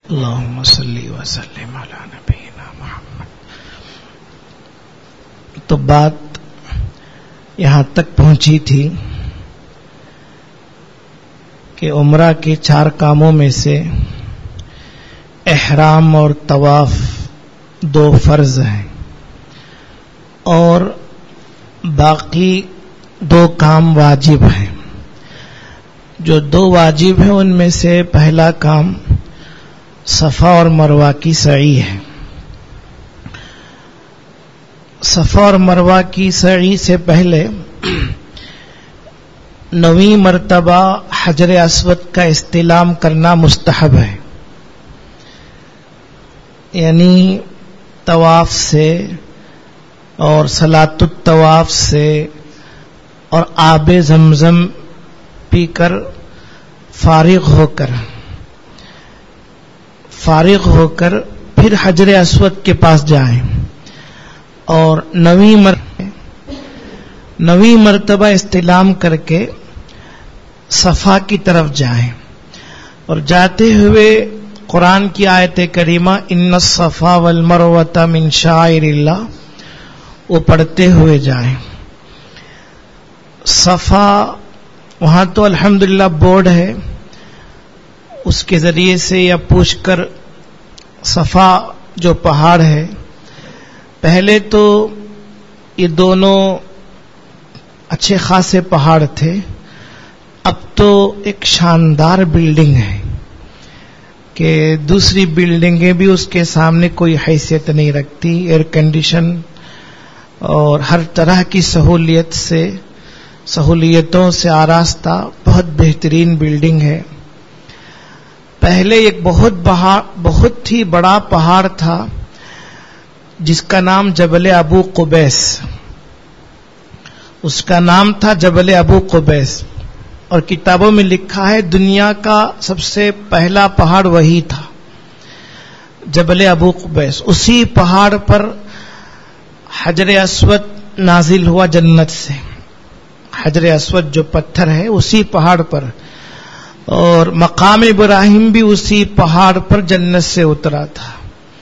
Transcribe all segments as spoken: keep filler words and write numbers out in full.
اللہم صلی وسلم علی نبینا محمد. تو بات یہاں تک پہنچی تھی کہ عمرہ کے چار کاموں میں سے احرام اور طواف دو فرض ہیں اور باقی دو کام واجب ہیں. جو دو واجب ہیں ان میں سے پہلا کام صفا اور مروہ کی سعی ہے. صفا اور مروہ کی سعی سے پہلے نویں مرتبہ حجر اسود کا استلام کرنا مستحب ہے. یعنی طواف سے اور صلاۃ الطواف سے اور آب زمزم پی کر فارغ ہو کر فارغ ہو کر پھر حجر اسود کے پاس جائیں اور نویں مرتبہ نویں مرتبہ استلام کر کے صفا کی طرف جائیں اور جاتے ہوئے قرآن کی آیت کریمہ ان الصفا والمروۃ من شعائر اللہ وہ پڑھتے ہوئے جائیں. صفا وہاں تو الحمدللہ بورڈ ہے, اس کے ذریعے سے یا پوچھ کر صفا جو پہاڑ ہے, پہلے تو یہ دونوں اچھے خاصے پہاڑ تھے, اب تو ایک شاندار بلڈنگ ہے کہ دوسری بلڈنگیں بھی اس کے سامنے کوئی حیثیت نہیں رکھتی. ایئر کنڈیشن اور ہر طرح کی سہولیت سے سہولیتوں سے آراستہ بہت بہترین بلڈنگ ہے. پہلے ایک بہت بہار بہت ہی بڑا پہاڑ تھا جس کا نام جبل ابو قبیس, اس کا نام تھا جبل ابو قبیس, اور کتابوں میں لکھا ہے دنیا کا سب سے پہلا پہاڑ وہی تھا, جبل ابو قبیس. اسی پہاڑ پر حجر اسود نازل ہوا جنت سے. حجر اسود جو پتھر ہے اسی پہاڑ پر, اور مقام ابراہیم بھی اسی پہاڑ پر جنت سے اترا تھا.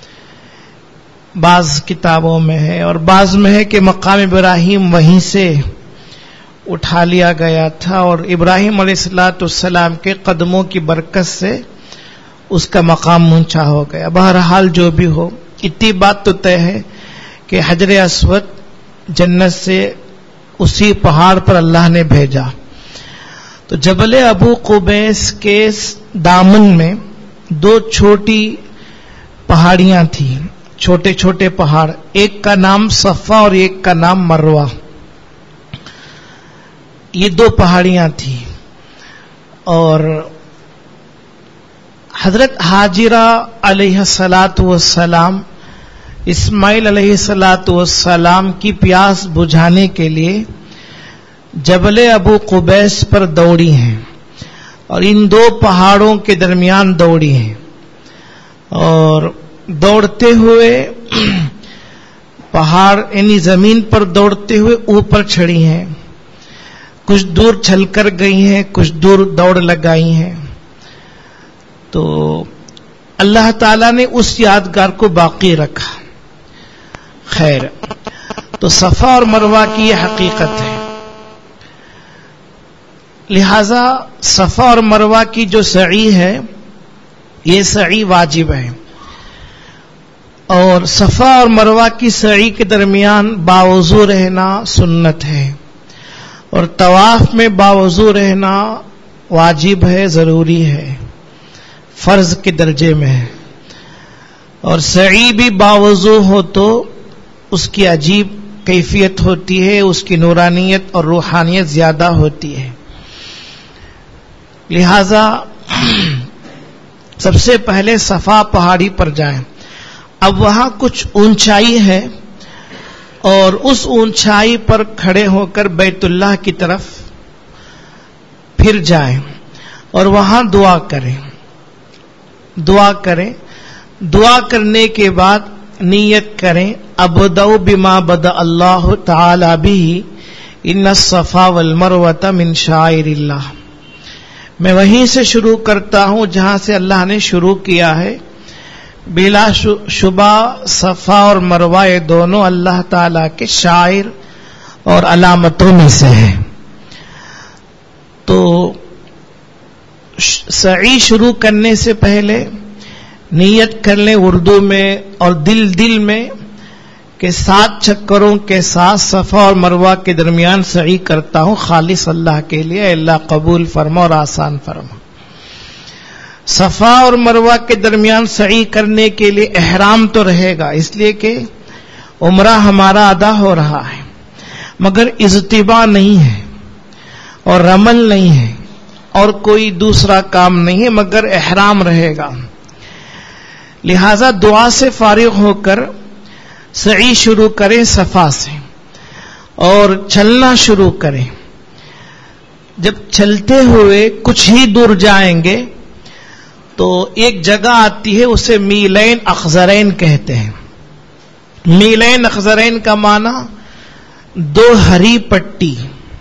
بعض کتابوں میں ہے اور بعض میں ہے کہ مقام ابراہیم وہیں سے اٹھا لیا گیا تھا اور ابراہیم علیہ الصلوۃ والسلام کے قدموں کی برکت سے اس کا مقام اونچا ہو گیا. بہرحال جو بھی ہو, اتنی بات تو طے ہے کہ حجر اسود جنت سے اسی پہاڑ پر اللہ نے بھیجا. تو جبل ابو قبیس کے دامن میں دو چھوٹی پہاڑیاں تھیں, چھوٹے چھوٹے پہاڑ, ایک کا نام صفا اور ایک کا نام مروہ. یہ دو پہاڑیاں تھیں اور حضرت حاجرہ علیہ الصلاۃ والسلام اسماعیل علیہ الصلاۃ والسلام کی پیاس بجھانے کے لیے جبل ابو قبیس پر دوڑی ہیں اور ان دو پہاڑوں کے درمیان دوڑی ہیں اور دوڑتے ہوئے پہاڑ یعنی زمین پر دوڑتے ہوئے اوپر چڑھی ہیں, کچھ دور چل کر گئی ہیں, کچھ دور دوڑ لگائی ہیں. تو اللہ تعالیٰ نے اس یادگار کو باقی رکھا. خیر, تو صفا اور مروہ کی یہ حقیقت ہے. لہذا صفا اور مروہ کی جو سعی ہے یہ سعی واجب ہے, اور صفا اور مروہ کی سعی کے درمیان باوضو رہنا سنت ہے, اور طواف میں باوضو رہنا واجب ہے, ضروری ہے, فرض کے درجے میں ہے. اور سعی بھی باوضو ہو تو اس کی عجیب کیفیت ہوتی ہے, اس کی نورانیت اور روحانیت زیادہ ہوتی ہے. لہذا سب سے پہلے صفا پہاڑی پر جائیں. اب وہاں کچھ اونچائی ہے اور اس اونچائی پر کھڑے ہو کر بیت اللہ کی طرف پھر جائیں اور وہاں دعا کریں. دعا کریں دعا کرنے کے بعد نیت کریں ابدأ بما بدأ اللہ تعالی به ان الصفا والمروۃ من شعائر اللہ. میں وہیں سے شروع کرتا ہوں جہاں سے اللہ نے شروع کیا ہے بلا شبہ صفا اور مروہ یہ دونوں اللہ تعالی کے شعائر اور علامتوں میں سے ہے. تو سعی شروع کرنے سے پہلے نیت کر لیں اردو میں اور دل دل میں کہ سات چکروں کے ساتھ صفا اور مروہ کے درمیان سعی کرتا ہوں خالص اللہ کے لیے. اللہ قبول فرما اور آسان فرما. صفا اور مروہ کے درمیان سعی کرنے کے لیے احرام تو رہے گا، اس لیے کہ عمرہ ہمارا ادا ہو رہا ہے، مگر اجتباء نہیں ہے اور رمل نہیں ہے اور کوئی دوسرا کام نہیں ہے، مگر احرام رہے گا. لہذا دعا سے فارغ ہو کر سعی شروع کریں صفا سے اور چلنا شروع کریں. جب چلتے ہوئے کچھ ہی دور جائیں گے تو ایک جگہ آتی ہے، اسے میلین اخضرین کہتے ہیں. میلین اخضرین کا معنی دو ہری پٹی،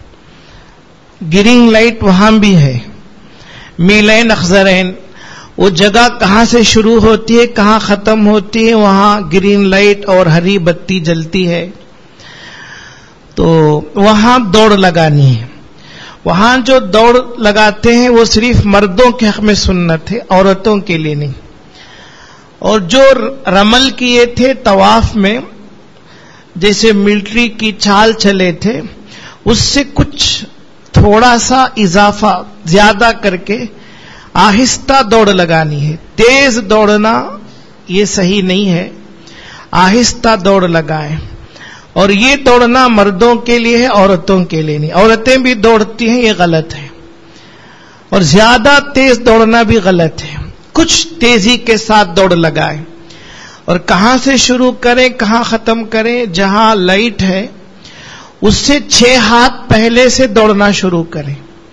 گرین لائٹ وہاں بھی ہے. میلین اخضرین وہ جگہ کہاں سے شروع ہوتی ہے کہاں ختم ہوتی ہے، وہاں گرین لائٹ اور ہری بتی جلتی ہے. تو وہاں دوڑ لگانی ہے. وہاں جو دوڑ لگاتے ہیں وہ صرف مردوں کے حق میں سنت ہے، عورتوں کے لیے نہیں. اور جو رمل کیے تھے طواف میں، جیسے ملٹری کی چال چلے تھے، اس سے کچھ تھوڑا سا اضافہ زیادہ کر کے آہستہ دوڑ لگانی ہے. تیز دوڑنا یہ صحیح نہیں ہے، آہستہ دوڑ لگائیں. اور یہ دوڑنا مردوں کے لیے ہے، عورتوں کے لیے نہیں. عورتیں بھی دوڑتی ہیں، یہ غلط ہے. اور زیادہ تیز دوڑنا بھی غلط ہے. کچھ تیزی کے ساتھ دوڑ لگائیں. اور کہاں سے شروع کریں کہاں ختم کریں؟ جہاں لائٹ ہے اس سے چھ ہاتھ پہلے سے دوڑنا شروع کریں،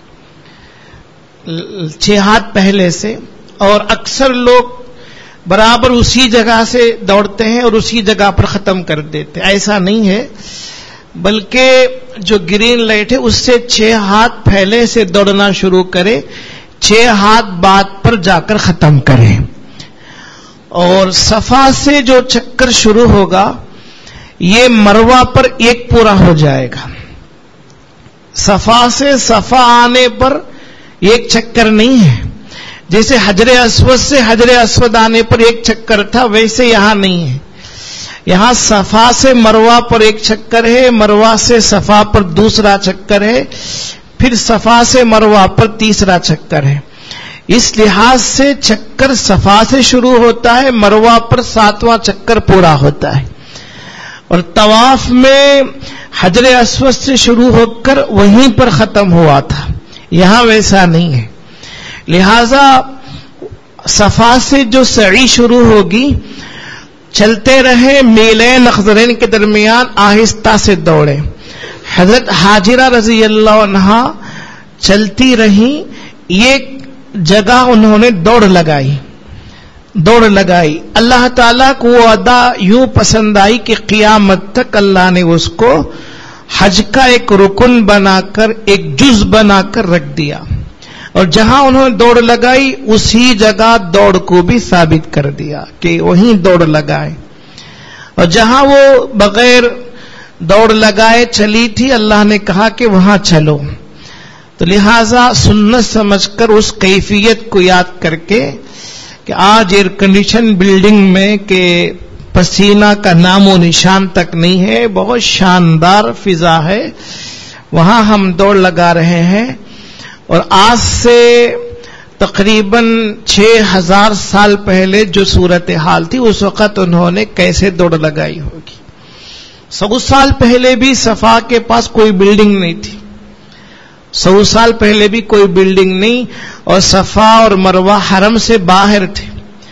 چھ ہاتھ پہلے سے. اور اکثر لوگ برابر اسی جگہ سے دوڑتے ہیں اور اسی جگہ پر ختم کر دیتے. ایسا نہیں ہے، بلکہ جو گرین لائٹ ہے اس سے چھ ہاتھ پہلے سے دوڑنا شروع کرے، چھ ہاتھ بعد پر جا کر ختم کریں. اور صفا سے جو چکر شروع ہوگا یہ مروہ پر ایک پورا ہو جائے گا. صفا سے صفا آنے پر ایک چکر نہیں ہے. جیسے حجر اسود سے حجر اسود آنے پر ایک چکر تھا، ویسے یہاں نہیں ہے. یہاں صفا سے مروہ پر ایک چکر ہے، مروہ سے صفا پر دوسرا چکر ہے، پھر صفا سے مروہ پر تیسرا چکر ہے. اس لحاظ سے چکر صفا سے شروع ہوتا ہے، مروہ پر ساتواں چکر پورا ہوتا ہے. اور طواف میں حجر اسود سے شروع ہو کر وہیں پر ختم ہوا تھا، یہاں ویسا نہیں ہے. لہذا صفا سے جو سعی شروع ہوگی چلتے رہے، میلین اخضرین کے درمیان آہستہ سے دوڑے. حضرت حاجرہ رضی اللہ عنہا چلتی رہیں، ایک جگہ انہوں نے دوڑ لگائی دوڑ لگائی اللہ تعالیٰ کو وہ ادا یوں پسند آئی کہ قیامت تک اللہ نے اس کو حج کا ایک رکن بنا کر، ایک جز بنا کر رکھ دیا. اور جہاں انہوں نے دوڑ لگائی اسی جگہ دوڑ کو بھی ثابت کر دیا کہ وہیں دوڑ لگائے. اور جہاں وہ بغیر دوڑ لگائے چلی تھی، اللہ نے کہا کہ وہاں چلو. تو لہذا سنت سمجھ کر اس کیفیت کو یاد کر کے کہ آج ایئر کنڈیشن بلڈنگ میں کہ پسینہ کا نام و نشان تک نہیں ہے، بہت شاندار فضا ہے، وہاں ہم دوڑ لگا رہے ہیں. اور آج سے تقریباً چھ ہزار سال پہلے جو صورتحال تھی اس وقت انہوں نے کیسے دوڑ لگائی ہوگی. سو سال پہلے بھی صفا کے پاس کوئی بلڈنگ نہیں تھی، سو سال پہلے بھی کوئی بلڈنگ نہیں، اور صفا اور مروہ حرم سے باہر تھے.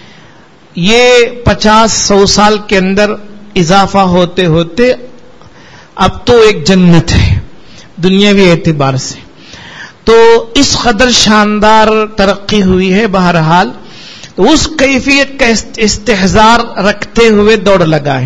یہ پچاس سو سال کے اندر اضافہ ہوتے ہوتے اب تو ایک جنت ہے دنیاوی اعتبار سے. تو اس قدر شاندار ترقی ہوئی ہے. بہرحال تو اس کیفیت کا استحضار رکھتے ہوئے دوڑ لگائیں.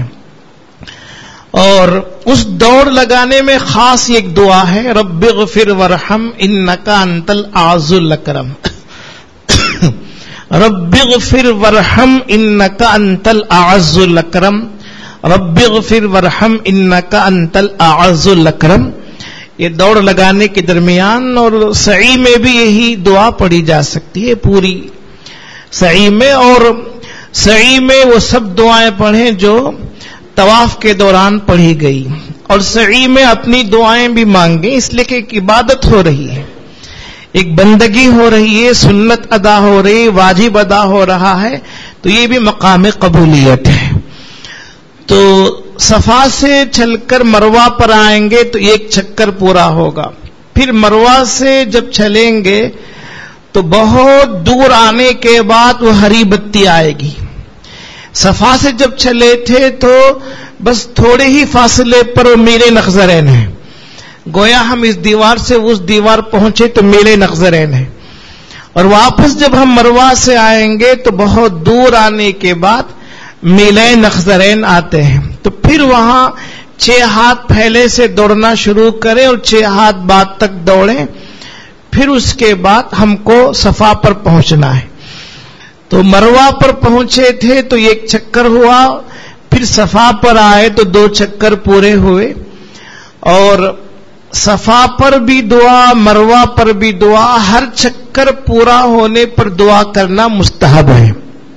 اور اس دوڑ لگانے میں خاص ایک دعا ہے، رب اغفر ورحم انک انت الاعز الاکرم. رب اغفر ورحم انک انت الاعز الاکرم، رب اغفر ورحم انک انت الاعز الاکرم. یہ دوڑ لگانے کے درمیان اور سعی میں بھی یہی دعا پڑھی جا سکتی ہے پوری سعی میں. اور سعی میں وہ سب دعائیں پڑھیں جو طواف کے دوران پڑھی گئی، اور سعی میں اپنی دعائیں بھی مانگیں، اس لیے کہ ایک عبادت ہو رہی ہے، ایک بندگی ہو رہی ہے، سنت ادا ہو رہی ہے، واجب ادا ہو رہا ہے، تو یہ بھی مقام قبولیت ہے. تو صفا سے چل کر مروہ پر آئیں گے تو ایک چکر پورا ہوگا. پھر مروہ سے جب چلیں گے تو بہت دور آنے کے بعد وہ ہری بتی آئے گی. صفا سے جب چلے تھے تو بس تھوڑے ہی فاصلے پر وہ میرے نخزرین ہیں، گویا ہم اس دیوار سے اس دیوار پہنچے تو میرے نخزرین ہیں. اور واپس جب ہم مروہ سے آئیں گے تو بہت دور آنے کے بعد میلے نخزرین آتے ہیں. تو پھر وہاں چھ ہاتھ پھیلے سے دوڑنا شروع کریں اور چھ ہاتھ بعد تک دوڑیں. پھر اس کے بعد ہم کو صفا پر پہنچنا ہے. تو مروہ پر پہنچے تھے تو ایک چکر ہوا، پھر صفا پر آئے تو دو چکر پورے ہوئے. اور صفا پر بھی دعا، مروہ پر بھی دعا، ہر چکر پورا ہونے پر دعا کرنا مستحب ہے.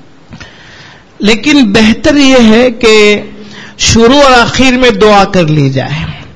لیکن بہتر یہ ہے کہ شروع اور آخر میں دعا کر لی جائے.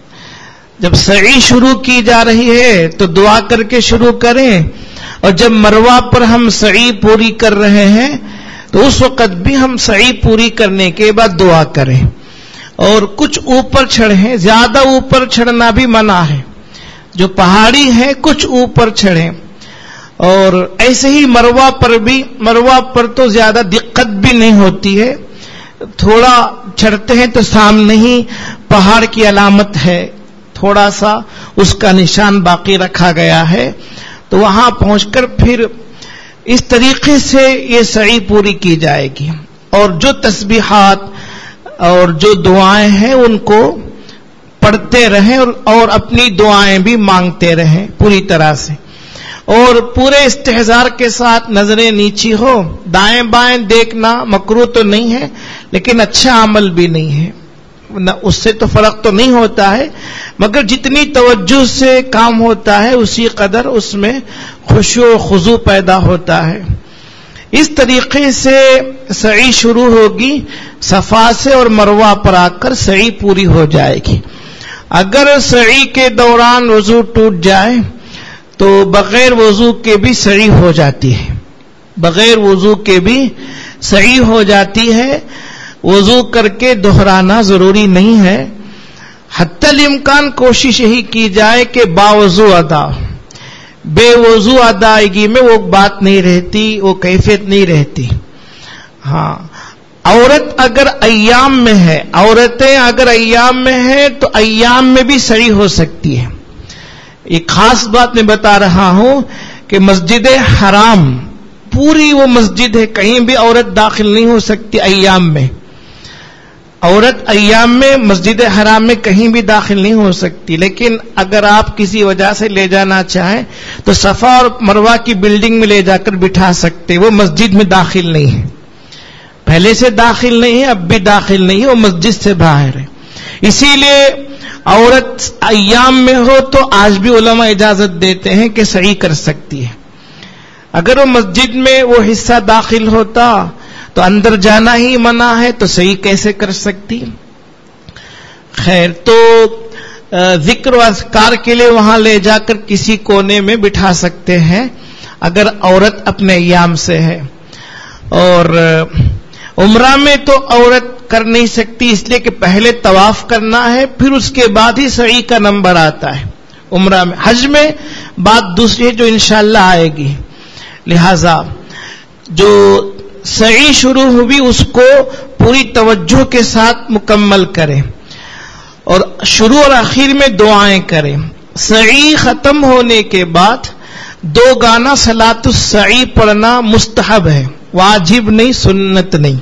جب سعی شروع کی جا رہی ہے تو دعا کر کے شروع کریں، اور جب مروہ پر ہم سعی پوری کر رہے ہیں تو اس وقت بھی ہم سعی پوری کرنے کے بعد دعا کریں. اور کچھ اوپر چڑھیں، زیادہ اوپر چڑھنا بھی منع ہے. جو پہاڑی ہے کچھ اوپر چڑھیں. اور ایسے ہی مروہ پر بھی، مروہ پر تو زیادہ دقت بھی نہیں ہوتی ہے، تھوڑا چڑھتے ہیں تو سامنے ہی پہاڑ کی علامت ہے، تھوڑا سا اس کا نشان باقی رکھا گیا ہے. تو وہاں پہنچ کر پھر اس طریقے سے یہ سعی پوری کی جائے گی. اور جو تسبیحات اور جو دعائیں ہیں ان کو پڑھتے رہیں اور, اور اپنی دعائیں بھی مانگتے رہیں پوری طرح سے. اور پورے استحضار کے ساتھ نظریں نیچی ہو. دائیں بائیں دیکھنا مکروہ تو نہیں ہے لیکن اچھا عمل بھی نہیں ہے، اس سے تو فرق تو نہیں ہوتا ہے، مگر جتنی توجہ سے کام ہوتا ہے اسی قدر اس میں خشوع و خضوع پیدا ہوتا ہے. اس طریقے سے سعی شروع ہوگی، صفا سے اور مروہ پر آ کر سعی پوری ہو جائے گی. اگر سعی کے دوران وضو ٹوٹ جائے تو بغیر وضو کے بھی سعی ہو جاتی ہے، بغیر وضو کے بھی سعی ہو جاتی ہے. وضو کر کے دہرانا ضروری نہیں ہے، حتی الامکان کوشش یہی کی جائے کہ باوضو ادا. بے وضو ادائیگی میں وہ بات نہیں رہتی، وہ کیفیت نہیں رہتی. ہاں، عورت اگر ایام میں ہے، عورتیں اگر ایام میں ہیں تو ایام میں بھی سعی ہو سکتی ہے. ایک خاص بات میں بتا رہا ہوں کہ مسجد حرام پوری وہ مسجد ہے، کہیں بھی عورت داخل نہیں ہو سکتی ایام میں. عورت ایام میں مسجد حرام میں کہیں بھی داخل نہیں ہو سکتی. لیکن اگر آپ کسی وجہ سے لے جانا چاہیں تو صفا اور مروہ کی بلڈنگ میں لے جا کر بٹھا سکتے. وہ مسجد میں داخل نہیں ہے، پہلے سے داخل نہیں ہے، اب بھی داخل نہیں ہے، وہ مسجد سے باہر ہے. اسی لیے عورت ایام میں ہو تو آج بھی علماء اجازت دیتے ہیں کہ سعی کر سکتی ہے. اگر وہ مسجد میں وہ حصہ داخل ہوتا تو اندر جانا ہی منع ہے تو صحیح کیسے کر سکتی. خیر، تو ذکر و اذکار کے لیے وہاں لے جا کر کسی کونے میں بٹھا سکتے ہیں اگر عورت اپنے ایام سے ہے. اور عمرہ میں تو عورت کر نہیں سکتی، اس لیے کہ پہلے طواف کرنا ہے، پھر اس کے بعد ہی سعی کا نمبر آتا ہے عمرہ میں. حج میں بات دوسری ہے جو انشاءاللہ آئے گی. لہذا جو سعی شروع ہوئی اس کو پوری توجہ کے ساتھ مکمل کریں اور شروع اور آخر میں دعائیں کریں. سعی ختم ہونے کے بعد دو گانا صلاۃ السعی پڑھنا مستحب ہے، واجب نہیں، سنت نہیں.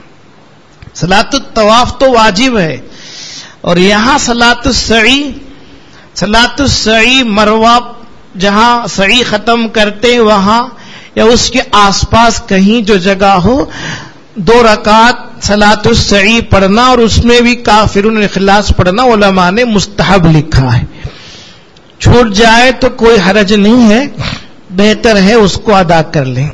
صلاۃ الطواف تو واجب ہے، اور یہاں صلاۃ السعی، صلاۃ السعی مروہ جہاں سعی ختم کرتے وہاں یا اس کے آس پاس کہیں جو جگہ ہو دو رکعت صلاۃ السعی پڑھنا اور اس میں بھی کافرون اخلاص پڑھنا علماء نے مستحب لکھا ہے. چھوٹ جائے تو کوئی حرج نہیں ہے، بہتر ہے اس کو ادا کر لیں.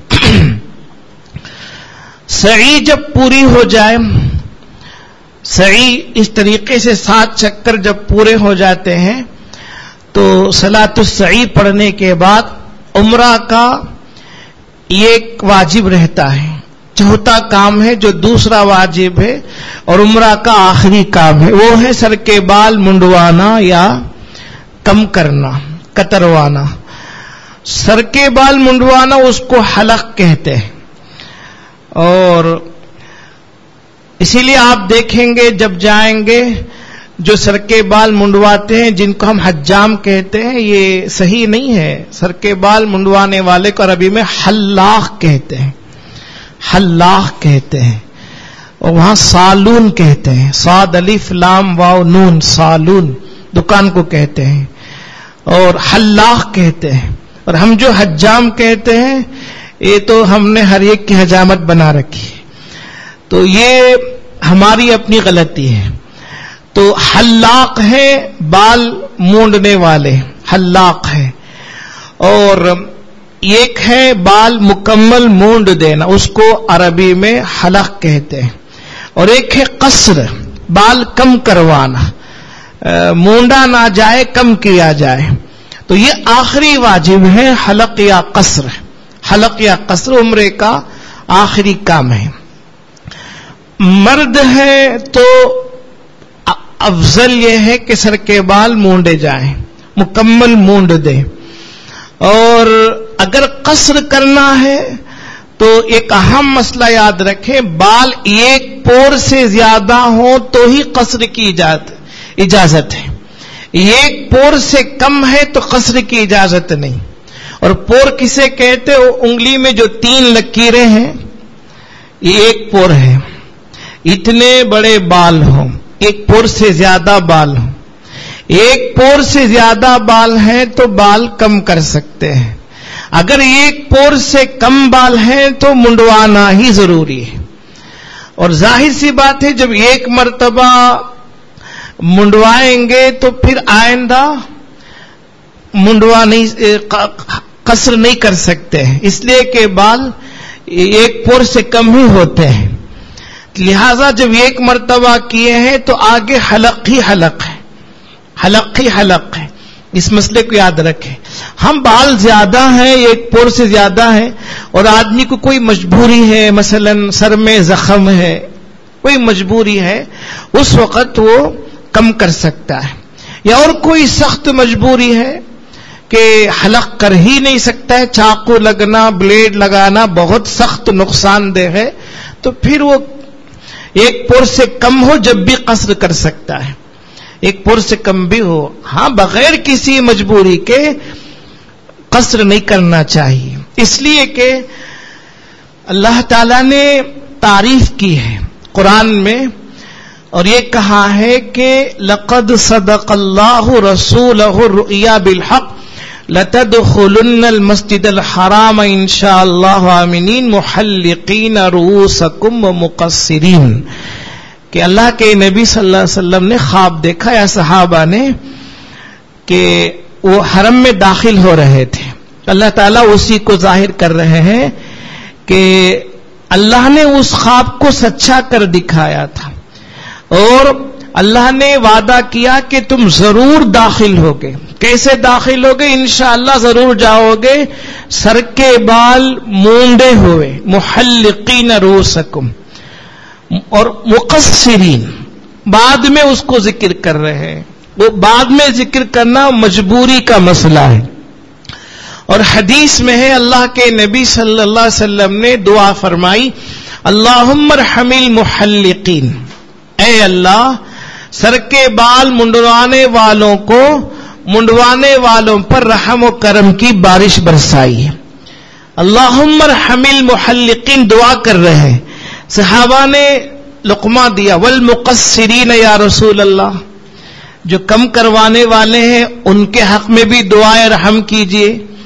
سعی جب پوری ہو جائے، سعی اس طریقے سے سات چکر جب پورے ہو جاتے ہیں تو صلاۃ السعی پڑھنے کے بعد عمرہ کا ایک واجب رہتا ہے، چوتھا کام ہے جو دوسرا واجب ہے اور عمرہ کا آخری کام ہے، وہ ہے سر کے بال منڈوانا یا کم کرنا، کتروانا. سر کے بال منڈوانا اس کو حلق کہتے ہیں، اور اسی لیے آپ دیکھیں گے جب جائیں گے جو سر کے بال منڈواتے ہیں جن کو ہم حجام کہتے ہیں، یہ صحیح نہیں ہے. سر کے بال منڈوانے والے کو عربی میں حلاق کہتے ہیں، حلاق کہتے ہیں، اور وہاں سالون کہتے ہیں، صاد الف لام واو نون، سالون دکان کو کہتے ہیں اور حلاق کہتے ہیں. اور ہم جو حجام کہتے ہیں یہ تو ہم نے ہر ایک کی حجامت بنا رکھی، تو یہ ہماری اپنی غلطی ہے. تو حلاق ہے بال مونڈنے والے، حلاق ہے. اور ایک ہے بال مکمل مونڈ دینا، اس کو عربی میں حلق کہتے ہیں. اور ایک ہے قصر، بال کم کروانا، مونڈا نہ جائے کم کیا جائے. تو یہ آخری واجب ہے حلق یا قصر. حلق یا قصر عمرے کا آخری کام ہے. مرد ہے تو افضل یہ ہے کہ سر کے بال مونڈے جائیں، مکمل مونڈ دے. اور اگر قصر کرنا ہے تو ایک اہم مسئلہ یاد رکھیں، بال ایک پور سے زیادہ ہوں تو ہی قصر کی اجازت ہے. ایک پور سے کم ہے تو قصر کی اجازت نہیں. اور پور کسے کہتے ہو؟ انگلی میں جو تین لکیریں ہیں یہ ایک پور ہے. اتنے بڑے بال ہوں، ایک پور سے زیادہ بال ہوں، ایک پور سے زیادہ بال ہیں تو بال کم کر سکتے ہیں. اگر ایک پور سے کم بال ہیں تو منڈوانا ہی ضروری ہے. اور ظاہر سی بات ہے جب ایک مرتبہ منڈوائیں گے تو پھر آئندہ منڈوا نہیں، قصر نہیں کر سکتے ہیں، اس لیے کہ بال ایک پور سے کم ہی ہوتے ہیں. لہذا جب ایک مرتبہ کیے ہیں تو آگے حلق ہی حلق ہے، حلق ہی حلق ہے. اس مسئلے کو یاد رکھیں. ہم بال زیادہ ہیں، ایک پور سے زیادہ ہیں، اور آدمی کو کوئی مجبوری ہے، مثلا سر میں زخم ہے، کوئی مجبوری ہے، اس وقت وہ کم کر سکتا ہے. یا اور کوئی سخت مجبوری ہے کہ حلق کر ہی نہیں سکتا ہے، چاقو لگنا، بلیڈ لگانا بہت سخت نقصان دہ ہے، تو پھر وہ ایک پور سے کم ہو جب بھی قصر کر سکتا ہے، ایک پور سے کم بھی ہو. ہاں بغیر کسی مجبوری کے قصر نہیں کرنا چاہیے، اس لیے کہ اللہ تعالیٰ نے تعریف کی ہے قرآن میں، اور یہ کہا ہے کہ لقد صدق اللہ رسولہ الرؤیا بالحق لتدخلن المسجد الحرام انشاء اللہ آمنین محلقین رؤوسکم ومقصرین، کہ اللہ کے نبی صلی اللہ علیہ وسلم نے خواب دیکھا یا صحابہ نے کہ وہ حرم میں داخل ہو رہے تھے. اللہ تعالیٰ اسی کو ظاہر کر رہے ہیں کہ اللہ نے اس خواب کو سچا کر دکھایا تھا، اور اللہ نے وعدہ کیا کہ تم ضرور داخل ہوگے. کیسے داخل ہوگے؟ انشاءاللہ ضرور جاؤ گے سر کے بال مونڈے ہوئے، محلقین رؤوسکم، اور مقصرین بعد میں اس کو ذکر کر رہے ہیں. وہ بعد میں ذکر کرنا مجبوری کا مسئلہ ہے. اور حدیث میں ہے اللہ کے نبی صلی اللہ علیہ وسلم نے دعا فرمائی، اللہم ارحم المحلقین، اے اللہ سر کے بال منڈوانے والوں کو منڈوانے والوں پر رحم و کرم کی بارش برسائی ہے. اللہم ارحم المحلقین دعا کر رہے ہیں. صحابہ نے لقمہ دیا، والمقصرین یا رسول اللہ، جو کم کروانے والے ہیں ان کے حق میں بھی دعائے رحم کیجئے.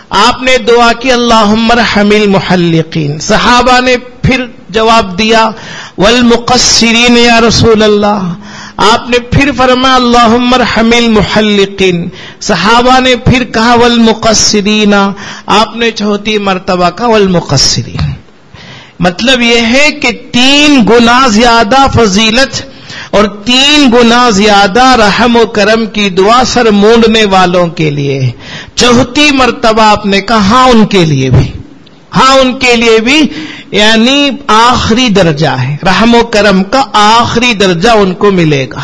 آپ نے دعا کی اللہم ارحم المحلقین. صحابہ نے پھر جواب دیا والمقصرین یا رسول اللہ. آپ نے پھر فرمایا اللہم ارحم المحلقین. صحابہ نے پھر کہا والمقصرین. آپ نے چوتھی مرتبہ کہا والمقصرین. مطلب یہ ہے کہ تین گنا زیادہ فضیلت اور تین گنا زیادہ رحم و کرم کی دعا سر مونڈنے والوں کے لیے. چوتھی مرتبہ آپ نے کہا ہاں ان کے لیے بھی, ہاں ان کے لیے بھی, یعنی آخری درجہ ہے رحم و کرم کا, آخری درجہ ان کو ملے گا.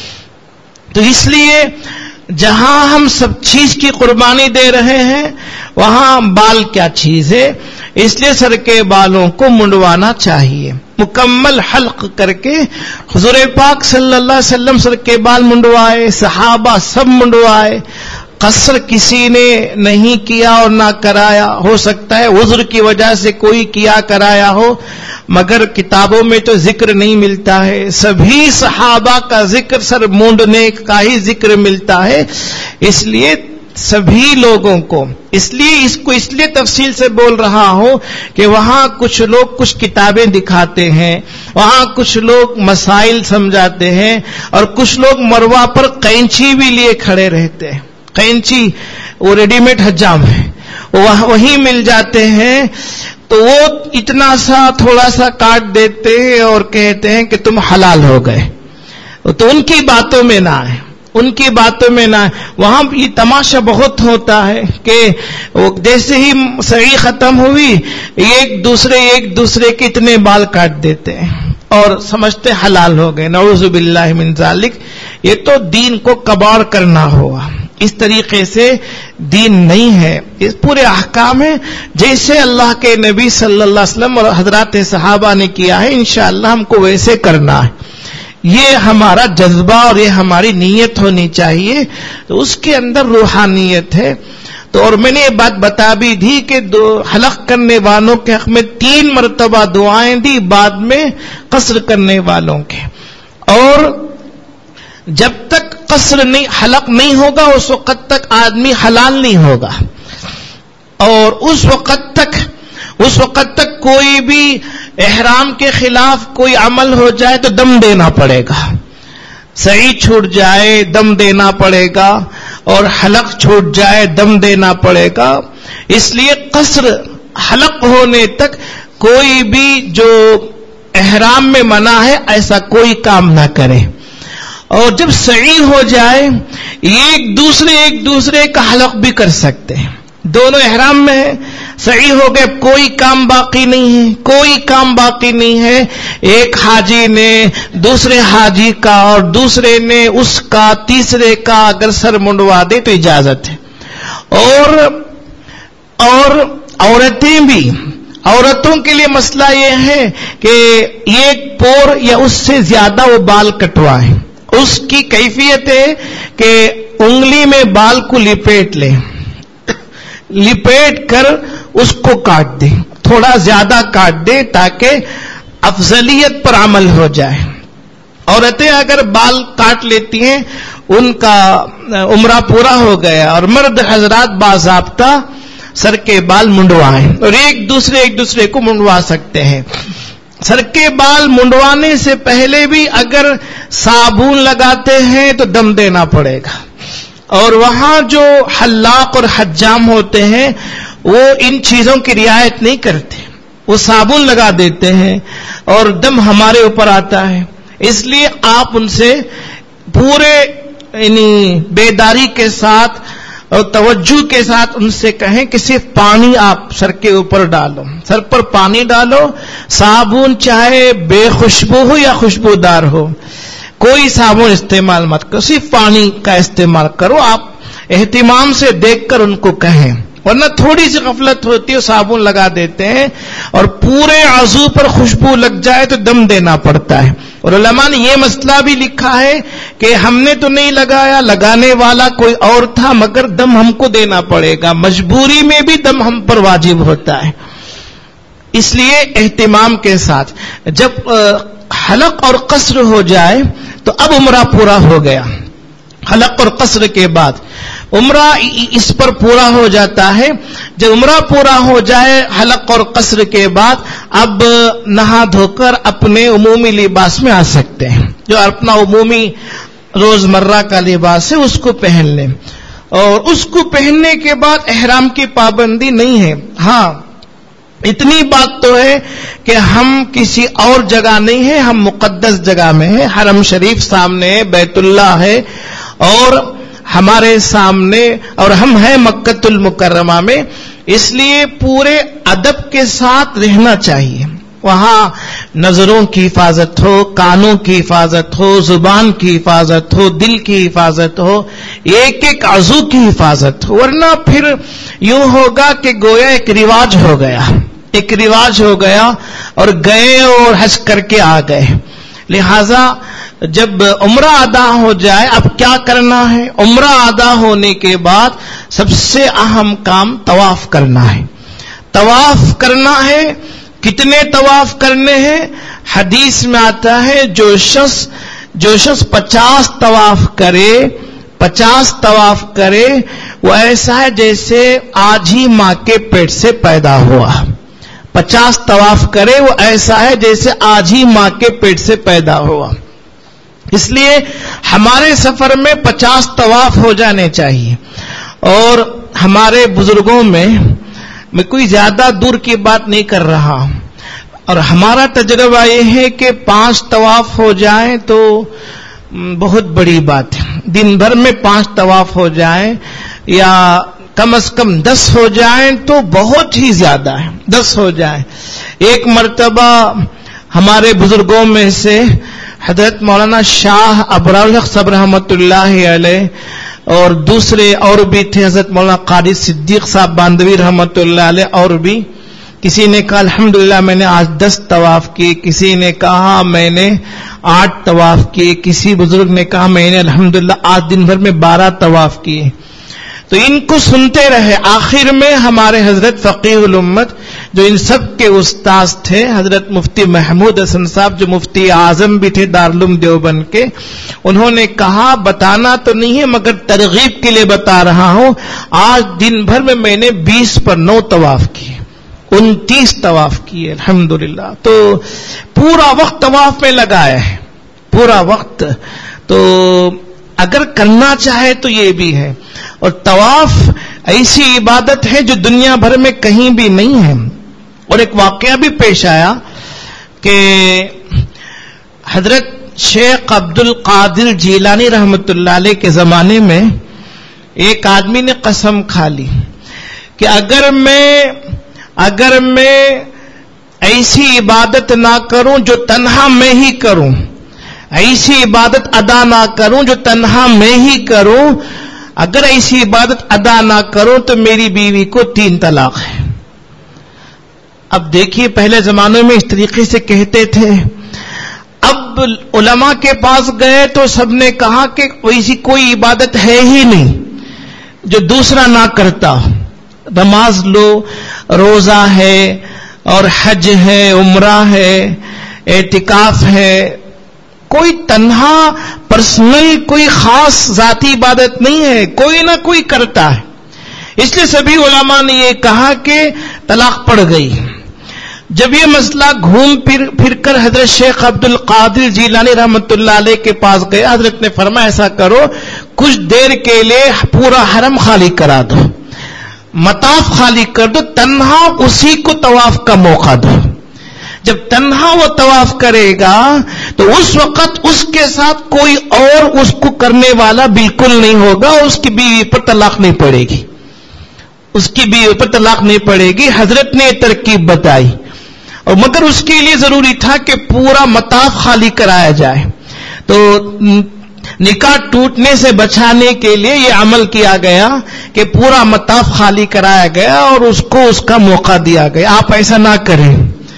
تو اس لیے جہاں ہم سب چیز کی قربانی دے رہے ہیں وہاں بال کیا چیز ہے, اس لیے سر کے بالوں کو منڈوانا چاہیے. مکمل حلق کر کے حضور پاک صلی اللہ علیہ وسلم سر کے بال منڈوائے, صحابہ سب منڈوائے. قصر کسی نے نہیں کیا اور نہ کرایا. ہو سکتا ہے عذر کی وجہ سے کوئی کیا کرایا ہو, مگر کتابوں میں تو ذکر نہیں ملتا ہے. سبھی صحابہ کا ذکر سر مونڈنے کا ہی ذکر ملتا ہے. اس لیے سبھی لوگوں کو, اس لیے اس کو اس لیے تفصیل سے بول رہا ہوں کہ وہاں کچھ لوگ کچھ کتابیں دکھاتے ہیں, وہاں کچھ لوگ مسائل سمجھاتے ہیں, اور کچھ لوگ مروا پر قینچی بھی لیے کھڑے رہتے ہیں. قینچی وہ ریڈی میڈ حجام ہے, وہی مل جاتے ہیں, تو وہ اتنا سا تھوڑا سا کاٹ دیتے ہیں اور کہتے ہیں کہ تم حلال ہو گئے. تو ان کی باتوں میں نہ آئے, ان کی باتوں میں نہ. وہاں یہ تماشا بہت ہوتا ہے کہ وہ جیسے ہی سعی ختم ہوئی ایک دوسرے ایک دوسرے کے اتنے بال کاٹ دیتے ہیں اور سمجھتے حلال ہو گئے. نعوذ باللہ من ذالک. یہ تو دین کو کباڑ کرنا ہوا. اس طریقے سے دین نہیں ہے. اس پورے احکام ہیں جیسے اللہ کے نبی صلی اللہ علیہ وسلم اور حضرات صحابہ نے کیا ہے, انشاءاللہ ہم کو ویسے کرنا ہے. یہ ہمارا جذبہ اور یہ ہماری نیت ہونی چاہیے. تو اس کے اندر روحانیت ہے. تو اور میں نے یہ بات بتا بھی دی کہ دو حلق کرنے والوں کے حق میں تین مرتبہ دعائیں دی, بعد میں قصر کرنے والوں کے. اور جب تک قصر نہیں حلق نہیں ہوگا اس وقت تک آدمی حلال نہیں ہوگا, اور اس وقت تک اس وقت تک کوئی بھی احرام کے خلاف کوئی عمل ہو جائے تو دم دینا پڑے گا. صحیح چھوٹ جائے دم دینا پڑے گا, اور حلق چھوٹ جائے دم دینا پڑے گا. اس لیے قصر حلق ہونے تک کوئی بھی جو احرام میں منع ہے ایسا کوئی کام نہ کرے. اور جب صحیح ہو جائے ایک دوسرے ایک دوسرے کا حلق بھی کر سکتے ہیں. دونوں احرام میں ہیں, صحیح ہو گئے, کوئی کام باقی نہیں ہے, کوئی کام باقی نہیں ہے. ایک حاجی نے دوسرے حاجی کا اور دوسرے نے اس کا تیسرے کا اگر سر منڈوا دے تو اجازت ہے. اور اور عورتیں بھی, عورتوں کے لیے مسئلہ یہ ہے کہ ایک پور یا اس سے زیادہ وہ بال کٹوائیں. اس کی کیفیت ہے کہ انگلی میں بال کو لپیٹ لیں, لپیٹ کر اس کو کاٹ دیں, تھوڑا زیادہ کاٹ دیں تاکہ افضلیت پر عمل ہو جائے. عورتیں اگر بال کاٹ لیتی ہیں ان کا عمرہ پورا ہو گیا, اور مرد حضرات باضابطہ سر کے بال منڈوائیں, اور ایک دوسرے ایک دوسرے کو منڈوا سکتے ہیں. سر کے بال منڈوانے سے پہلے بھی اگر صابن لگاتے ہیں تو دم دینا پڑے گا. اور وہاں جو حلاق اور حجام ہوتے ہیں وہ ان چیزوں کی رعایت نہیں کرتے, وہ صابن لگا دیتے ہیں اور دم ہمارے اوپر آتا ہے. اس لیے آپ ان سے پورے یعنی بیداری کے ساتھ اور توجہ کے ساتھ ان سے کہیں کہ صرف پانی آپ سر کے اوپر ڈالو, سر پر پانی ڈالو. صابن چاہے بے خوشبو ہو یا خوشبودار ہو, کوئی صابن استعمال مت کرو, صرف پانی کا استعمال کرو. آپ اہتمام سے دیکھ کر ان کو کہیں, ورنہ تھوڑی سی غفلت ہوتی ہے صابن لگا دیتے ہیں اور پورے عضو پر خوشبو لگ جائے تو دم دینا پڑتا ہے. اور علماء نے یہ مسئلہ بھی لکھا ہے کہ ہم نے تو نہیں لگایا, لگانے والا کوئی اور تھا, مگر دم ہم کو دینا پڑے گا, مجبوری میں بھی دم ہم پر واجب ہوتا ہے. اس لیے اہتمام کے ساتھ جب حلق اور قصر ہو جائے تو اب عمرہ پورا ہو گیا. حلق اور قصر کے بعد عمرہ اس پر پورا ہو جاتا ہے. جب عمرہ پورا ہو جائے حلق اور قصر کے بعد اب نہا دھو کر اپنے عمومی لباس میں آ سکتے ہیں. جو اپنا عمومی روزمرہ کا لباس ہے اس کو پہن لیں, اور اس کو پہننے کے بعد احرام کی پابندی نہیں ہے. ہاں اتنی بات تو ہے کہ ہم کسی اور جگہ نہیں ہیں, ہم مقدس جگہ میں ہیں. حرم شریف سامنے ہے, بیت اللہ ہے اور ہمارے سامنے, اور ہم ہیں مکۃ المکرمہ میں. اس لیے پورے ادب کے ساتھ رہنا چاہیے. وہاں نظروں کی حفاظت ہو, کانوں کی حفاظت ہو, زبان کی حفاظت ہو, دل کی حفاظت ہو, ایک ایک عضو کی حفاظت ہو. ورنہ پھر یوں ہوگا کہ گویا ایک رواج ہو گیا, ایک رواج ہو گیا اور گئے اور حج کر کے آ گئے. لہذا جب عمرہ ادا ہو جائے اب کیا کرنا ہے؟ عمرہ ادا ہونے کے بعد سب سے اہم کام طواف کرنا ہے. طواف کرنا ہے. کتنے طواف کرنے ہیں؟ حدیث میں آتا ہے جو شخص جو شخص پچاس طواف کرے پچاس طواف کرے وہ ایسا ہے جیسے آج ہی ماں کے پیٹ سے پیدا ہوا. پچاس طواف کرے وہ ایسا ہے جیسے آج ہی ماں کے پیٹ سے پیدا ہوا. اس لیے ہمارے سفر میں پچاس طواف ہو جانے چاہیے. اور ہمارے بزرگوں میں میں کوئی زیادہ دور کی بات نہیں کر رہا ہوں, اور ہمارا تجربہ یہ ہے کہ پانچ طواف ہو جائیں تو بہت بڑی بات ہے. دن بھر میں پانچ طواف ہو جائیں یا کم از کم دس ہو جائیں تو بہت ہی زیادہ ہے. دس ہو جائیں. ایک مرتبہ ہمارے بزرگوں میں سے حضرت مولانا شاہ ابرار الحق صاحب رحمۃ اللہ علیہ اور دوسرے اور بھی تھے, حضرت مولانا قاری صدیق صاحب باندوی رحمۃ اللہ علیہ, اور بھی کسی نے کہا الحمدللہ میں نے آج دس طواف کیے, کسی نے کہا میں نے آٹھ طواف کیے, کسی بزرگ نے کہا میں نے الحمدللہ آج دن بھر میں بارہ طواف کیے. تو ان کو سنتے رہے. آخر میں ہمارے حضرت فقیہ الامت جو ان سب کے استاذ تھے, حضرت مفتی محمود حسن صاحب جو مفتی اعظم بھی تھے دارالعلوم دیوبند کے, انہوں نے کہا بتانا تو نہیں ہے مگر ترغیب کے لیے بتا رہا ہوں, آج دن بھر میں میں نے بیس پر نو طواف کیے, انتیس طواف کیے الحمدللہ. تو پورا وقت طواف میں لگایا ہے, پورا وقت. تو اگر کرنا چاہے تو یہ بھی ہے. اور طواف ایسی عبادت ہے جو دنیا بھر میں کہیں بھی نہیں ہے. اور ایک واقعہ بھی پیش آیا کہ حضرت شیخ عبد القادر جیلانی رحمت اللہ علیہ کے زمانے میں ایک آدمی نے قسم کھا لی کہ اگر میں اگر میں ایسی عبادت نہ کروں جو تنہا میں ہی کروں, ایسی عبادت ادا نہ کروں جو تنہا میں ہی کروں, اگر ایسی عبادت ادا نہ کروں تو میری بیوی کو تین طلاق ہے. اب دیکھیے پہلے زمانے میں اس طریقے سے کہتے تھے. اب علماء کے پاس گئے تو سب نے کہا کہ ایسی کوئی عبادت ہے ہی نہیں جو دوسرا نہ کرتا. نماز لو, روزہ ہے اور حج ہے, عمرہ ہے, اعتکاف ہے, کوئی تنہا پرسنل کوئی خاص ذاتی عبادت نہیں ہے, کوئی نہ کوئی کرتا ہے. اس لیے سبھی علماء نے یہ کہا کہ طلاق پڑ گئی. جب یہ مسئلہ گھوم پھر پھر کر حضرت شیخ عبد القادر جیلانی رحمت اللہ علیہ کے پاس گئے, حضرت نے فرمایا ایسا کرو کچھ دیر کے لیے پورا حرم خالی کرا دو, مطاف خالی کر دو, تنہا اسی کو طواف کا موقع دو. جب تنہا وہ طواف کرے گا تو اس وقت اس کے ساتھ کوئی اور اس کو کرنے والا بالکل نہیں ہوگا, اور اس کی بیوی پر طلاق نہیں پڑے گی, اس کی بیوی پر طلاق نہیں پڑے گی. حضرت نے یہ ترکیب بتائی, اور مگر اس کے لیے ضروری تھا کہ پورا مطاف خالی کرایا جائے. تو نکاح ٹوٹنے سے بچانے کے لیے یہ عمل کیا گیا کہ پورا مطاف خالی کرایا گیا اور اس کو اس کا موقع دیا گیا. آپ ایسا نہ کریں,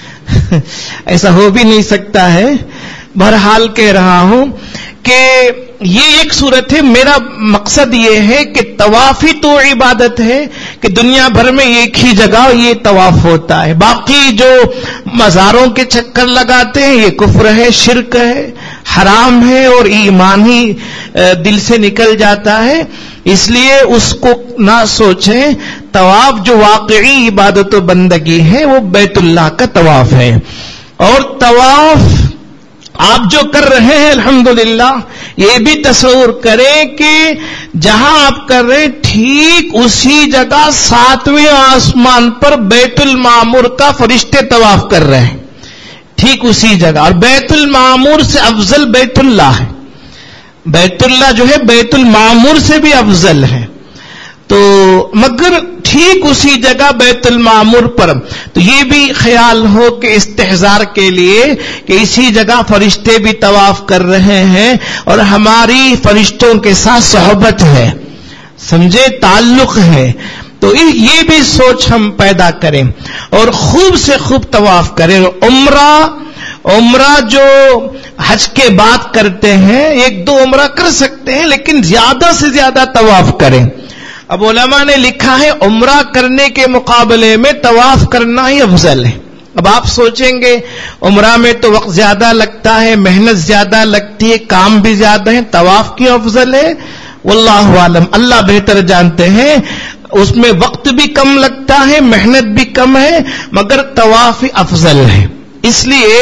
ایسا ہو بھی نہیں سکتا ہے. بہرحال کہہ رہا ہوں کہ یہ ایک صورت ہے. میرا مقصد یہ ہے کہ طواف ہی تو عبادت ہے کہ دنیا بھر میں ایک ہی جگہ یہ طواف ہوتا ہے. باقی جو مزاروں کے چکر لگاتے ہیں یہ کفر ہے, شرک ہے, حرام ہے اور ایمان ہی دل سے نکل جاتا ہے، اس لیے اس کو نہ سوچیں. طواف جو واقعی عبادت و بندگی ہے وہ بیت اللہ کا طواف ہے. اور طواف آپ جو کر رہے ہیں الحمدللہ یہ بھی تصور کریں کہ جہاں آپ کر رہے ہیں ٹھیک اسی جگہ ساتویں آسمان پر بیت المعمور کا فرشتے طواف کر رہے ہیں، ٹھیک اسی جگہ. اور بیت المعمور سے افضل بیت اللہ ہے، بیت اللہ جو ہے بیت المعمور سے بھی افضل ہے. تو مگر ٹھیک اسی جگہ بیت المعمور پر، تو یہ بھی خیال ہو کہ استحضار کے لیے کہ اسی جگہ فرشتے بھی طواف کر رہے ہیں اور ہماری فرشتوں کے ساتھ صحبت ہے، سمجھے، تعلق ہے. تو یہ بھی سوچ ہم پیدا کریں اور خوب سے خوب طواف کریں. عمرہ عمرہ جو حج کے بعد کرتے ہیں، ایک دو عمرہ کر سکتے ہیں لیکن زیادہ سے زیادہ طواف کریں. اب علماء نے لکھا ہے عمرہ کرنے کے مقابلے میں طواف کرنا ہی افضل ہے. اب آپ سوچیں گے عمرہ میں تو وقت زیادہ لگتا ہے، محنت زیادہ لگتی ہے، کام بھی زیادہ ہے، طواف کیوں افضل ہے؟ واللہ عالم، اللہ بہتر جانتے ہیں. اس میں وقت بھی کم لگتا ہے، محنت بھی کم ہے، مگر طواف ہی افضل ہے. اس لیے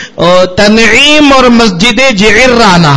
تنعیم اور مسجد جعرانہ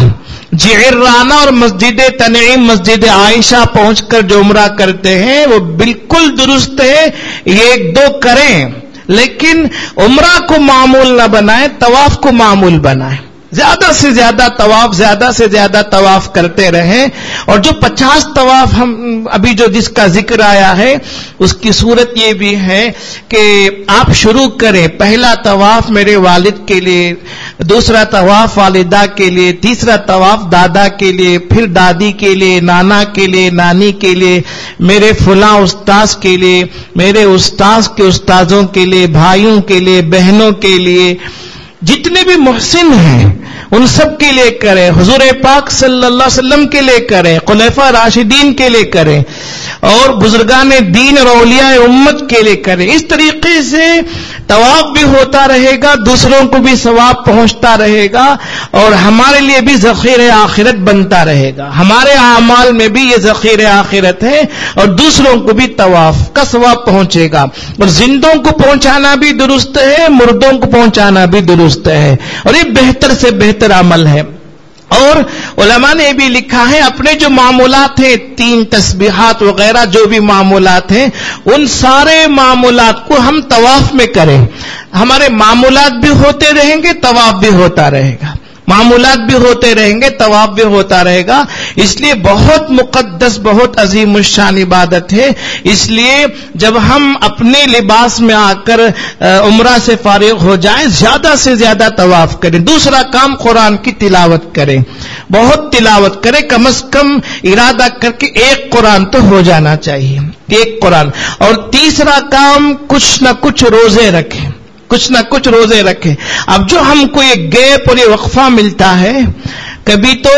جعرانہ اور مسجد تنعیم مسجد عائشہ پہنچ کر جو عمرہ کرتے ہیں وہ بالکل درست ہے. یہ ایک دو کریں لیکن عمرہ کو معمول نہ بنائیں، طواف کو معمول بنائیں. زیادہ سے زیادہ طواف زیادہ سے زیادہ طواف کرتے رہیں. اور جو پچاس طواف ہم ابھی جو جس کا ذکر آیا ہے اس کی صورت یہ بھی ہے کہ آپ شروع کریں. پہلا طواف میرے والد کے لیے، دوسرا طواف والدہ کے لیے، تیسرا طواف دادا کے لیے، پھر دادی کے لیے، نانا کے لیے، نانی کے لیے، میرے فلاں استاذ کے لیے، میرے استاذ کے استاذوں کے لیے، بھائیوں کے لیے، بہنوں کے لیے، جتنے بھی محسن ہیں ان سب کے لیے کریں. حضور پاک صلی اللہ علیہ وسلم کے لیے کریں، خلفاء راشدین کے لیے کریں، اور بزرگان دین اور اولیاء امت کے لیے کریں. اس طریقے سے طواف بھی ہوتا رہے گا، دوسروں کو بھی ثواب پہنچتا رہے گا، اور ہمارے لیے بھی ذخیرہ آخرت بنتا رہے گا. ہمارے اعمال میں بھی یہ ذخیرہ آخرت ہے اور دوسروں کو بھی طواف کا ثواب پہنچے گا. اور زندوں کو پہنچانا بھی درست ہے، مردوں کو پہنچانا بھی درست ہے، اور یہ بہتر سے بہتر عمل ہے. اور علماء نے بھی لکھا ہے اپنے جو معمولات ہیں، تین تسبیحات وغیرہ جو بھی معمولات ہیں، ان سارے معمولات کو ہم طواف میں کریں. ہمارے معمولات بھی ہوتے رہیں گے، طواف بھی ہوتا رہے گا. معمولات بھی ہوتے رہیں گے، طواف بھی ہوتا رہے گا. اس لیے بہت مقدس، بہت عظیم الشان عبادت ہے. اس لیے جب ہم اپنے لباس میں آ کر عمرہ سے فارغ ہو جائیں، زیادہ سے زیادہ طواف کریں. دوسرا کام قرآن کی تلاوت کریں، بہت تلاوت کریں، کم از کم ارادہ کر کے ایک قرآن تو ہو جانا چاہیے، ایک قرآن. اور تیسرا کام کچھ نہ کچھ روزے رکھیں، کچھ نہ کچھ روزے رکھیں. اب جو ہم کو یہ گیپ اور یہ وقفہ ملتا ہے، کبھی تو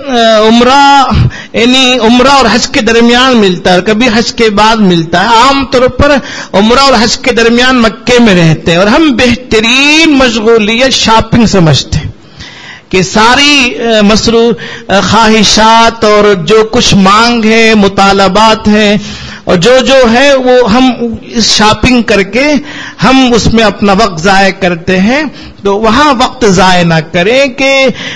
عمرہ یعنی عمرہ اور حج کے درمیان ملتا ہے، کبھی حج کے بعد ملتا ہے. عام طور پر عمرہ اور حج کے درمیان مکے میں رہتے ہیں، اور ہم بہترین مشغولیت شاپنگ سمجھتے ہیں کہ ساری مصروف خواہشات اور جو کچھ مانگ ہے، مطالبات ہیں، اور جو جو ہے وہ ہم شاپنگ کر کے ہم اس میں اپنا وقت ضائع کرتے ہیں. تو وہاں وقت ضائع نہ کریں کہ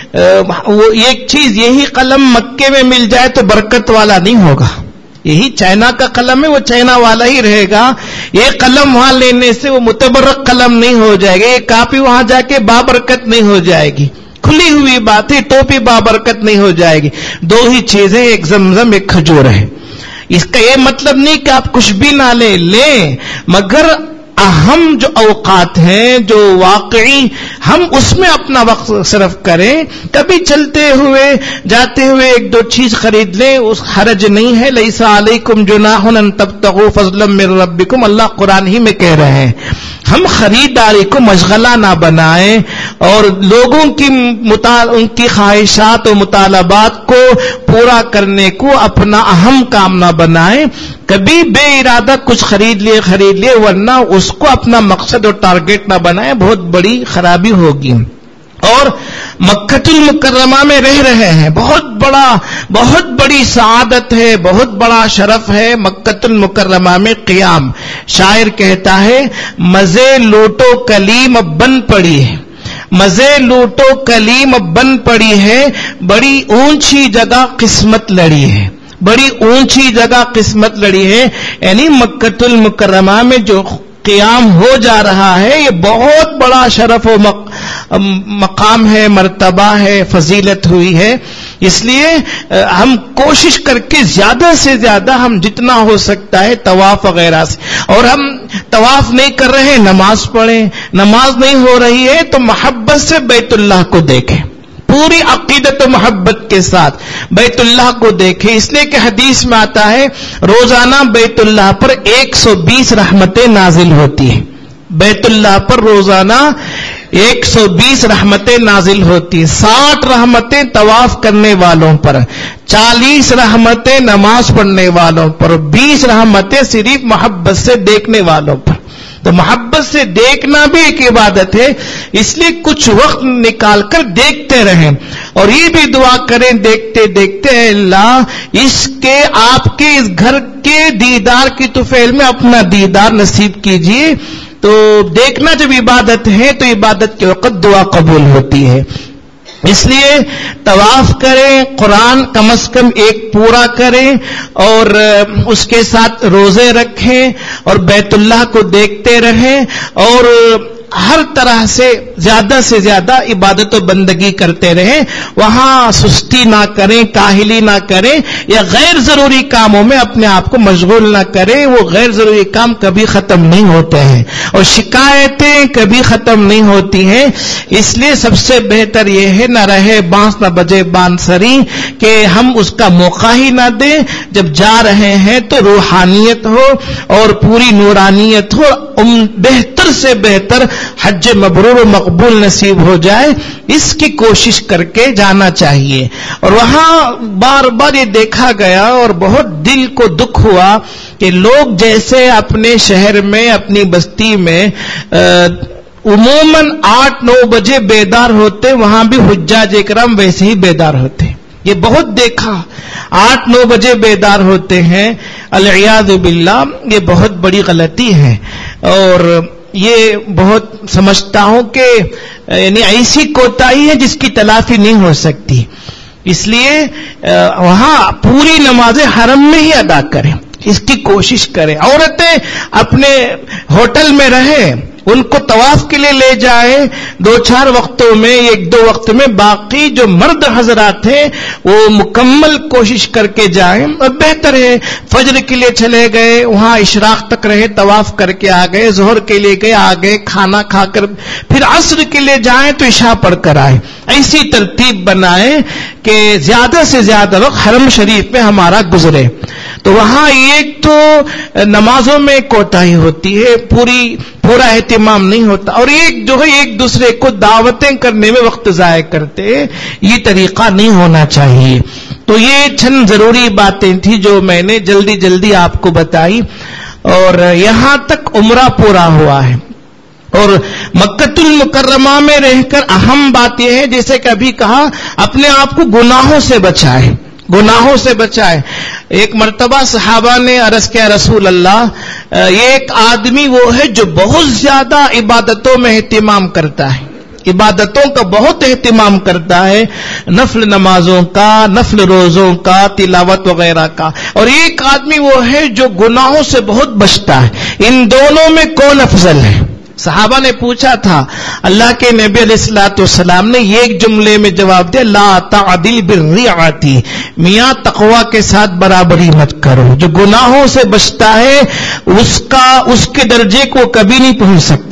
وہ ایک چیز، یہی قلم مکے میں مل جائے تو برکت والا نہیں ہوگا. یہی چائنا کا قلم ہے، وہ چائنا والا ہی رہے گا. یہ قلم وہاں لینے سے وہ متبرک قلم نہیں ہو جائے گا. یہ کاپی وہاں جا کے بابرکت نہیں ہو جائے گی. کھلی ہوئی بات ہے، ٹوپی بابرکت نہیں ہو جائے گی. دو ہی چیزیں، ایک زمزم، ایک کھجور ہے. اس کا یہ مطلب نہیں کہ آپ کچھ بھی نہ لیں، لیں، مگر اہم جو اوقات ہیں، جو واقعی ہم اس میں اپنا وقت صرف کریں. کبھی چلتے ہوئے جاتے ہوئے ایک دو چیز خرید لیں، اس حرج نہیں ہے. لیس علیکم جناح ان تبتغوا فضلا من ربکم، اللہ قرآن ہی میں کہہ رہے ہیں. ہم خریداری کو مشغلہ نہ بنائیں اور لوگوں کی ان کی خواہشات و مطالبات کو پورا کرنے کو اپنا اہم کام نہ بنائیں. کبھی بے ارادہ کچھ خرید لیے خرید لیے ورنہ اس کو اپنا مقصد اور ٹارگٹ نہ بنائیں، بہت بڑی خرابی ہوگی. اور مکۃ المکرمہ میں رہ رہے ہیں. بہت بڑا بہت بڑی سعادت ہے, بہت بڑا شرف ہے مکۃ المکرمہ میں قیام. شاعر کہتا ہے مزے لوٹو کلیم اب بن پڑی ہے, مزے لوٹو کلیم اب بن پڑی ہے, بڑی اونچی جگہ قسمت لڑی ہے, بڑی اونچی جگہ قسمت لڑی ہے. یعنی مکۃ المکرمہ میں جو قیام ہو جا رہا ہے یہ بہت بڑا شرف و مقام ہے, مرتبہ ہے, فضیلت ہوئی ہے. اس لیے ہم کوشش کر کے زیادہ سے زیادہ ہم جتنا ہو سکتا ہے طواف وغیرہ سے, اور ہم طواف نہیں کر رہے نماز پڑھیں, نماز نہیں ہو رہی ہے تو محبت سے بیت اللہ کو دیکھیں, پوری عقیدت و محبت کے ساتھ بیت اللہ کو دیکھیں. اس لیے کہ حدیث میں آتا ہے روزانہ بیت اللہ پر ایک سو بیس رحمتیں نازل ہوتی ہیں. بیت اللہ پر روزانہ ایک سو بیس رحمتیں نازل ہوتی ہیں. ساٹھ رحمتیں طواف کرنے والوں پر, چالیس رحمتیں نماز پڑھنے والوں پر, بیس رحمتیں صرف محبت سے دیکھنے والوں پر. تو محبت سے دیکھنا بھی ایک عبادت ہے. اس لیے کچھ وقت نکال کر دیکھتے رہیں, اور یہ بھی دعا کریں دیکھتے دیکھتے اللہ اس کے آپ کے اس گھر کے دیدار کی طفیل میں اپنا دیدار نصیب کیجیے. تو دیکھنا جب عبادت ہے تو عبادت کے وقت دعا قبول ہوتی ہے. اس لیے طواف کریں, قرآن کم از کم ایک پورا کریں, اور اس کے ساتھ روزے رکھیں, اور بیت اللہ کو دیکھتے رہیں, اور ہر طرح سے زیادہ سے زیادہ عبادت و بندگی کرتے رہیں. وہاں سستی نہ کریں, کاہلی نہ کریں, یا غیر ضروری کاموں میں اپنے آپ کو مشغول نہ کریں. وہ غیر ضروری کام کبھی ختم نہیں ہوتے ہیں, اور شکایتیں کبھی ختم نہیں ہوتی ہیں. اس لیے سب سے بہتر یہ ہے نہ رہے بانس نہ بجے بانسری, کہ ہم اس کا موقع ہی نہ دیں. جب جا رہے ہیں تو روحانیت ہو اور پوری نورانیت ہو, بہتر سے بہتر حج مبرور و مقبول نصیب ہو جائے, اس کی کوشش کر کے جانا چاہیے. اور وہاں بار بار یہ دیکھا گیا اور بہت دل کو دکھ ہوا کہ لوگ جیسے اپنے شہر میں اپنی بستی میں عموماً آٹھ نو بجے بیدار ہوتے, وہاں بھی حجاج اکرام ویسے ہی بیدار ہوتے. یہ بہت دیکھا, آٹھ نو بجے بیدار ہوتے ہیں. العیاذ باللہ یہ بہت بڑی غلطی ہے, اور یہ بہت سمجھتا ہوں کہ یعنی ایسی کوتاہی ہے جس کی تلافی نہیں ہو سکتی. اس لیے وہاں پوری نماز حرم میں ہی ادا کریں, اس کی کوشش کریں. عورتیں اپنے ہوٹل میں رہیں, ان کو طواف کے لیے لے جائیں دو چار وقتوں میں, ایک دو وقت میں. باقی جو مرد حضرات ہیں وہ مکمل کوشش کر کے جائیں, اور بہتر ہے فجر کے لیے چلے گئے, وہاں اشراق تک رہے, طواف کر کے آ گئے, ظہر کے لیے گئے آ گئے, کھانا کھا کر پھر عصر کے لیے جائیں تو عشاء پڑھ کر آئے. ایسی ترتیب بنائیں کہ زیادہ سے زیادہ وقت حرم شریف میں ہمارا گزرے. تو وہاں ایک تو نمازوں میں کوتاہی ہوتی ہے, پوری پورا اہتمام نہیں ہوتا, اور ایک جو ہے ایک دوسرے کو دعوتیں کرنے میں وقت ضائع کرتے, یہ طریقہ نہیں ہونا چاہیے. تو یہ چند ضروری باتیں تھیں جو میں نے جلدی جلدی آپ کو بتائی, اور یہاں تک عمرہ پورا ہوا ہے. اور مکۃ المکرمہ میں رہ کر اہم بات یہ ہے, جیسے کہ ابھی کہا, اپنے آپ کو گناہوں سے بچائے, گناہوں سے بچائے. ایک مرتبہ صحابہ نے عرض کیا رسول اللہ, یہ ایک آدمی وہ ہے جو بہت زیادہ عبادتوں میں اہتمام کرتا ہے, عبادتوں کا بہت اہتمام کرتا ہے, نفل نمازوں کا, نفل روزوں کا, تلاوت وغیرہ کا, اور ایک آدمی وہ ہے جو گناہوں سے بہت بچتا ہے. ان دونوں میں کون افضل ہے؟ صحابہ نے پوچھا تھا. اللہ کے نبی علیہ الصلوۃ والسلام نے یہ ایک جملے میں جواب دیا, لا تعدل بالریعتی, میاں تقوی کے ساتھ برابری مت کرو. جو گناہوں سے بچتا ہے اس کا اس کے درجے کو کبھی نہیں پہنچ سکتا.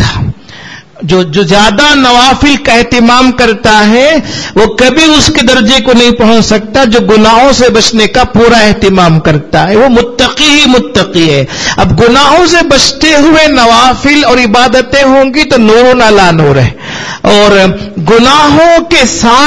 جو جو زیادہ نوافل کا اہتمام کرتا ہے وہ کبھی اس کے درجے کو نہیں پہنچ سکتا جو گناہوں سے بچنے کا پورا اہتمام کرتا ہے. وہ متقی ہی متقی ہے. اب گناہوں سے بچتے ہوئے نوافل اور عبادتیں ہوں گی تو نور نہ لا نور ہے, اور گناہوں کے ساتھ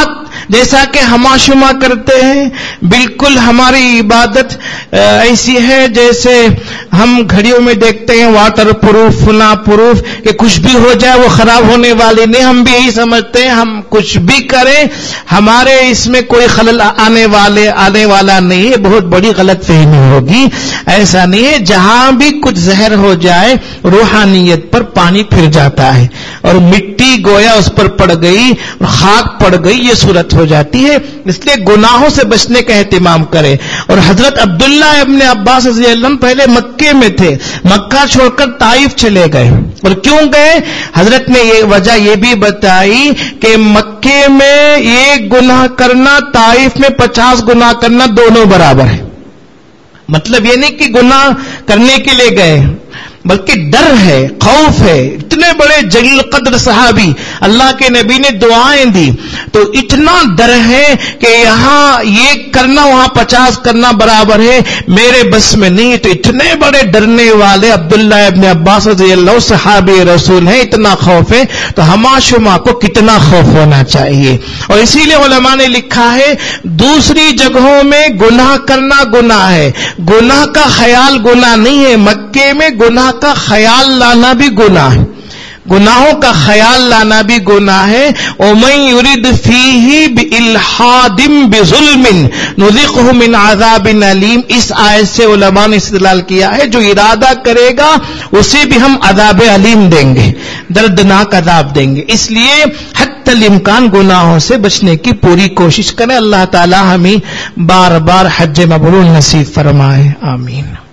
جیسا کہ ہما شما کرتے ہیں، بالکل ہماری عبادت ایسی ہے جیسے ہم گھڑیوں میں دیکھتے ہیں واٹر پروف فلاں پروف کہ کچھ بھی ہو جائے وہ خراب ہونے والی نہیں. ہم بھی یہی سمجھتے ہیں ہم کچھ بھی کریں ہمارے اس میں کوئی خلل آنے والے آنے والا نہیں ہے. بہت بڑی غلط فہمی ہوگی. ایسا نہیں ہے. جہاں بھی کچھ زہر ہو جائے روحانیت پر پانی پھر جاتا ہے اور مٹی گویا اس پر پڑ گئی اور خاک پڑ گئی، یہ صورت ہو جاتی ہے. اس لیے گناہوں سے بچنے کا اہتمام کرے. اور حضرت عبداللہ ابن عباس رضی اللہ عنہ پہلے مکے میں تھے، مکہ چھوڑ کر طائف چلے گئے. اور کیوں گئے؟ حضرت نے یہ وجہ یہ بھی بتائی کہ مکے میں ایک گناہ کرنا طائف میں پچاس گناہ کرنا دونوں برابر ہے. مطلب یہ نہیں کہ گناہ کرنے کے لیے گئے بلکہ ڈر ہے، خوف ہے. اتنے بڑے جلیل قدر صحابی اللہ کے نبی نے دعائیں دی تو اتنا ڈر ہے کہ یہاں یہ کرنا وہاں پچاس کرنا برابر ہے، میرے بس میں نہیں. تو اتنے بڑے ڈرنے والے عبداللہ ابن عباس رضی اللہ صحابی رسول ہیں، اتنا خوف ہے تو ہما شما کو کتنا خوف ہونا چاہیے. اور اسی لیے علماء نے لکھا ہے دوسری جگہوں میں گناہ کرنا گناہ ہے، گناہ کا خیال گناہ نہیں ہے. مکے میں گناہ کا خیال لانا بھی گناہ ہے، گناہوں کا خیال لانا بھی گناہ ہے. وَمَن يُرِدْ فِيهِ بِإِلْحَادٍ بِظُلْمٍ نُذِقْهُ مِنْ عَذَابٍ أَلِيمٍ. اس آیت سے علماء نے استدلال کیا ہے جو ارادہ کرے گا اسے بھی ہم عذاب علیم دیں گے، دردناک عذاب دیں گے. اس لیے حتی الامکان گناہوں سے بچنے کی پوری کوشش کریں. اللہ تعالی ہمیں بار بار حج مبرور نصیب فرمائے. آمین.